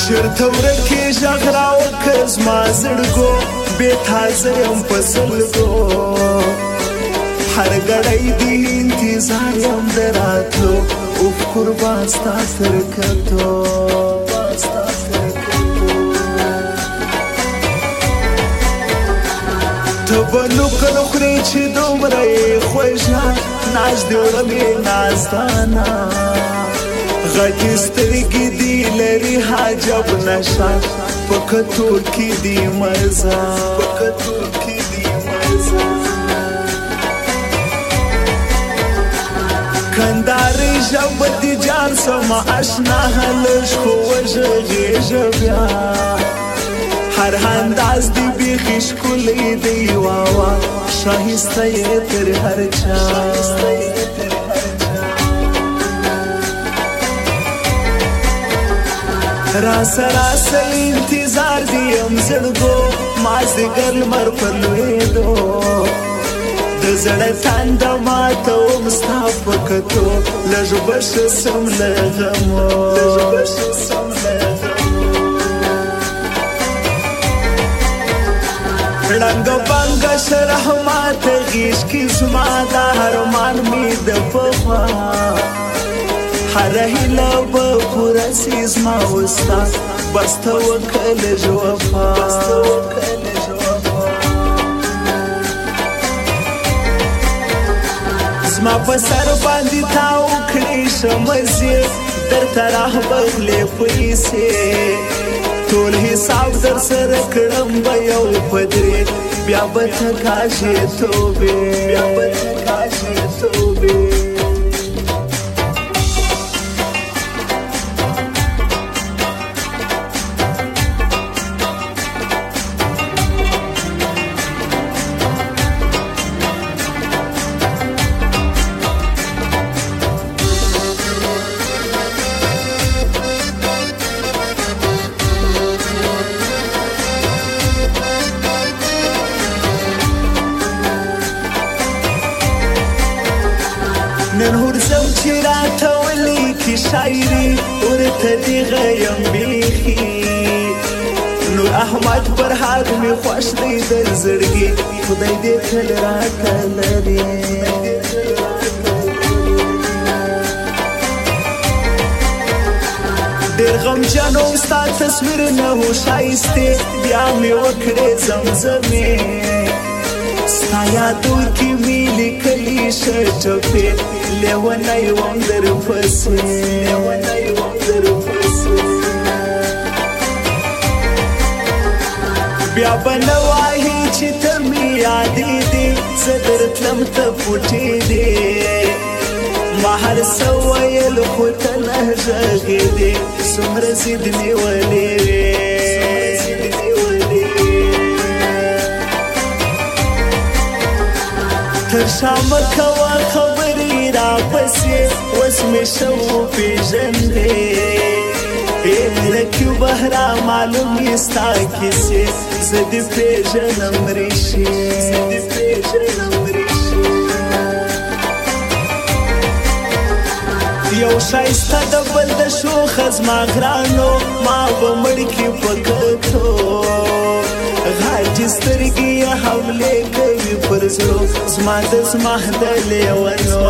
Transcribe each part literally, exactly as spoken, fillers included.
چرته ورکې ږغ راوکړه زما زړګو بې تازه یم په زړګو هر ګړی دې انتظار یم د راتلو اوف قربان ستا تر کتو ته به نوکه نخورې چې دومره یې خوږه ناز دې وړمې نازدانه غټې سترګې دې لري حجب نشه په کتو کې دې مزه په کتو کې دې مزه کندارې ژبه دې جان سمه اشنا لږ خو وژغېږه بیا هر انداز دې بیخي ښکلی دی واوا ښایسته یې تر هر چا راسه راسه انتظار دی یم زړګو مازدیګر لمر پر لوېدو د زړه تنده ماتوم ستا په کتو لږ به ښه سم له غمو لږ به ښه سم له غمو ړنګه بنګه شرح ماته غېږ کې زما دا ارمان مې د پخوا هره هیله به پوره سي زما وستا بس ته وکړه لږ وفا زما په سر باندې تاو کړې شمزې درته راغلې پیسې ټول حساب در سره کړم به یو په درې بیا به ته کاشې توبې بیا به ته کاشې توبې نن هرزم چې راته ولیکي شاعري ورته دې غیم بیخي نور احمد فرهاد مې خوښ دی در زړګي خدای دې تل راته لري ډېر غمجن وم ستا تصویر نه و ښایستې بیا مې وکړې زمزمې ستا یادو کې مې لیکلي ښه ټپې لیونی وم در پسې لیونی وم در پسې بیا به نه وایې چې ته مې یادې دې زه درتلم ته پوټېدې ما هر څه ویل خو ته نه غږېدې څومره ضد نیولې وې تر شامه کوه خبرې راپسې اوس مې ښه وپېژندې رقیب بهرا معلومې ستا کیسې زه دې پېژنم ریښې زه دې پېژنم ریښې یو ښایسته د بل د شوخه زما ګرانو ما به مړ کړي په کتو غاټې سترګې یې حملې کوي پر زړو زما د زما د لیونو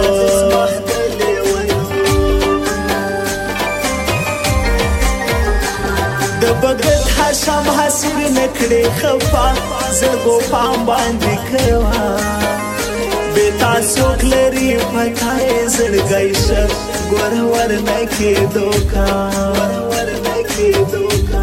د بګت حشم حسیر نه کړې خفا زرګو پام باندې کوه بې تعصب لري پتا یې زړګی شه ګور ور نه کېدو کا ور نه کېدو کا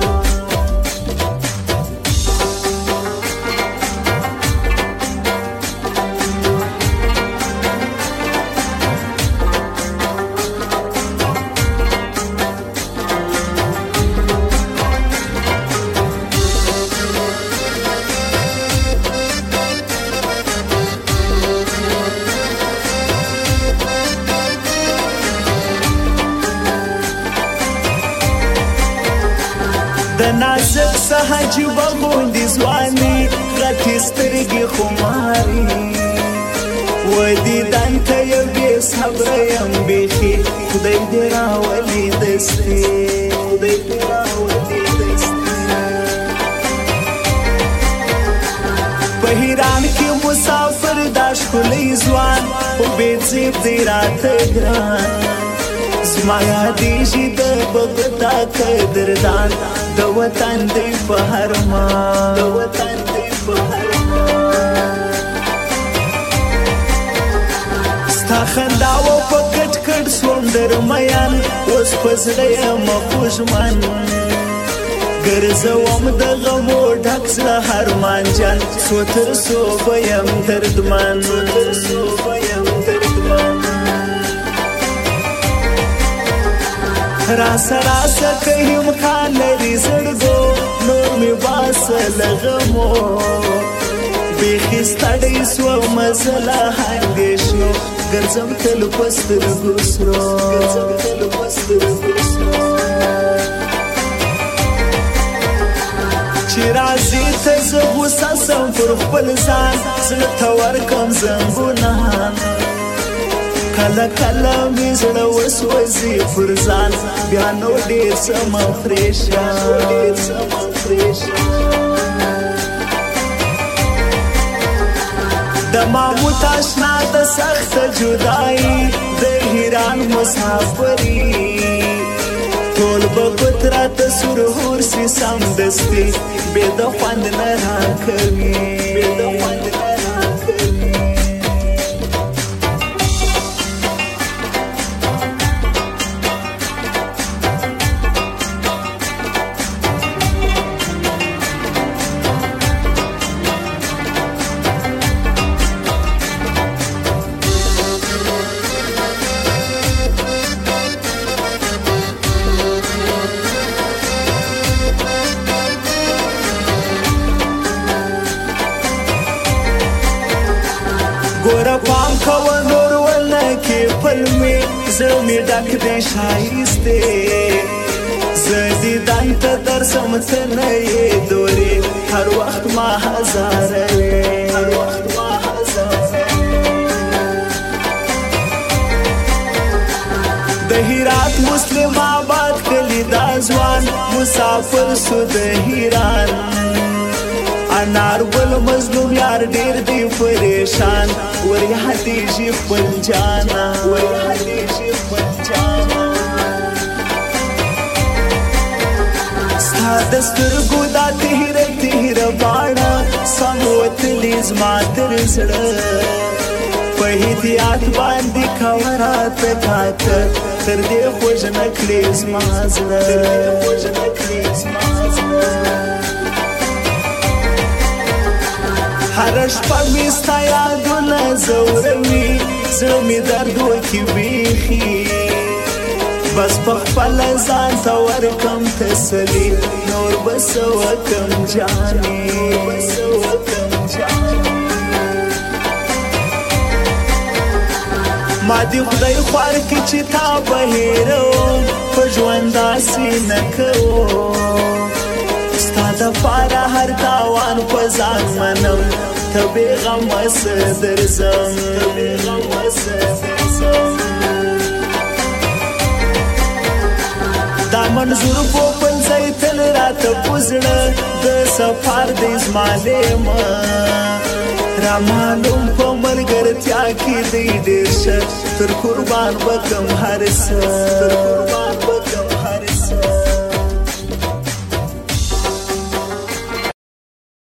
د نازک څخه جوبه غوندې ځواني غټې سترګې خماري و دیدن ته یو بې صبره یم بیخي خدای دې راولي دستې خدای دې راولي ځوان خو بېځیب دی راته ګران زما یادېږي د بغدا قدردان د وطن دی په هر مان د وطن دی په هر مان ستا خندا و په کټ کټ سوم درمیان اوس په زړه یم خوږمن ګرځوم د غمو ډک زړه هرمان جان څو تر څو به یم دردمن راسه راسه که امکان لري زړګو نور مې باسه له غمو بیخي ستړی سومه زه له اندېښنو ګرځم تل په سترګو سرو چې راځي ته زه غوسه سم پر خپل ځان زړه ته ورکم زنګونان کله کله مې زړه وسوځي پر ځان بیا نو ډېر څه مه پرېږده د ماموت اشنا د سخته جدایي د هیران مسافري ټول به قدرت سرهور سي سمدستي بې د خوند نه راکوي ګوره پام کوه نور ونه کې پلمې زړه مې ډک دی ښایستې زه دیدن ته درځم ته نه یې دورې هر وخت ما هزاروې د هرات مسلم آباد کلي دا ځوان مسافر سو د هیران انار ګل مظلوم یار ډېر دی پریشان ور یادېږي خپل جانا ور یادېږي خپل جانا ستا د سترګو دا تېره تېره باڼه سم وتلي زما تر زړه په احتیاط باندې کوه راته کاته تر دې خوږ نه کړې زما زړه هر شپه مې ستا یادونه ځوروي زړه مې درد وکړي بیخي بس په خپله ځان ته ورکم تسلي نور به څه وکړم جانې ما دې خدای خوار کړي چې تا به هېروم په ژوند داسې نه کوم ستا دپاره هر تاوان په ځان منم ته بېغمه څه درځم دا منظور پوپل ځای تل راته په زړه د سفر دی زما لیمه رامعلوم په ملګرتیا کې دی ډېر ښه تر قربان به کم هر څه